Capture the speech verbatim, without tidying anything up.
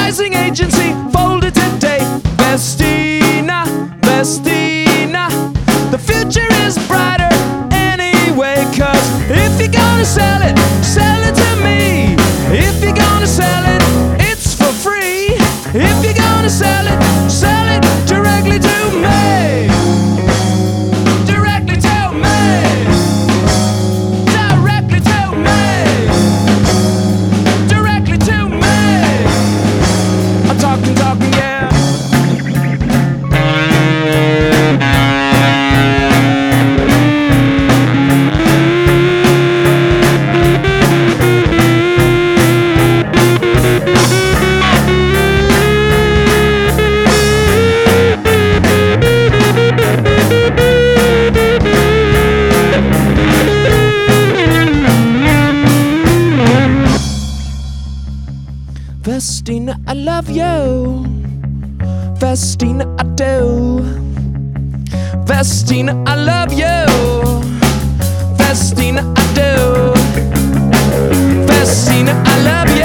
advertising agency folded today. Vestina, Vestina, the future is brighter anyway. Cause if you're gonna sell it, sell it to me. If you're gonna sell it, it's for free. If you're gonna sell it, sell it directly to me. Directly to me. Directly to me. Directly to me. I'm talking, talking, yeah. Vestina, I love you. Vestina, I do. Vestina, I love you. Vestina, I do. Vestina, I love you.